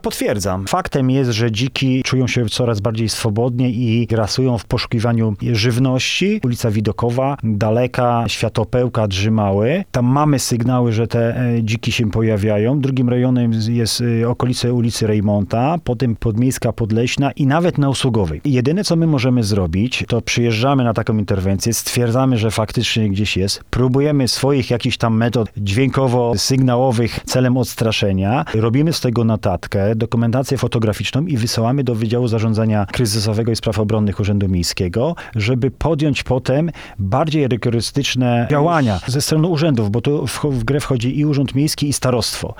Potwierdzam. Faktem jest, że dziki czują się coraz bardziej swobodnie i grasują w poszukiwaniu żywności. Ulica Widokowa, Daleka, Światopełka, Drzymały. Tam mamy sygnały, że te dziki się pojawiają. Drugim rejonem jest okolice ulicy Rejmonta, potem Podmiejska, Podleśna i nawet na Usługowej. Jedyne, co my możemy zrobić, to przyjeżdżamy na taką interwencję, stwierdzamy, że faktycznie gdzieś jest, próbujemy swoich jakichś tam metod dźwiękowo-sygnałowych celem odstraszenia, robimy z tego notatkę, dokumentację fotograficzną i wysyłamy do Wydziału Zarządzania Kryzysowego i Spraw Obronnych Urzędu Miejskiego, żeby podjąć potem bardziej rygorystyczne działania ze strony urzędów, bo tu w grę wchodzi i Urząd Miejski, i starostwo.